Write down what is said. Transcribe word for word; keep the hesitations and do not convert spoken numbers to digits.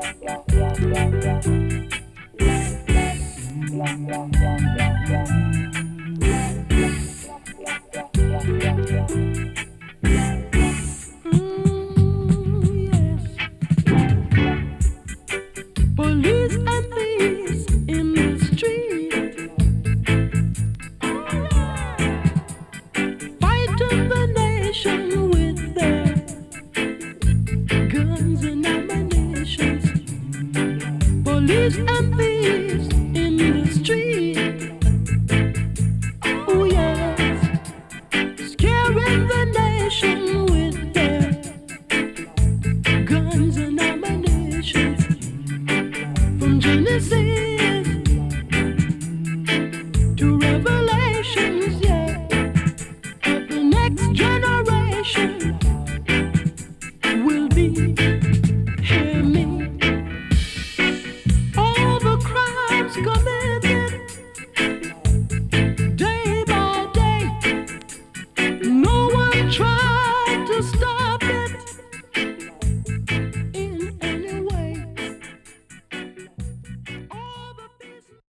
Police and thieves in the street, fighting the nation with their guns and ammunitions. Police and thieves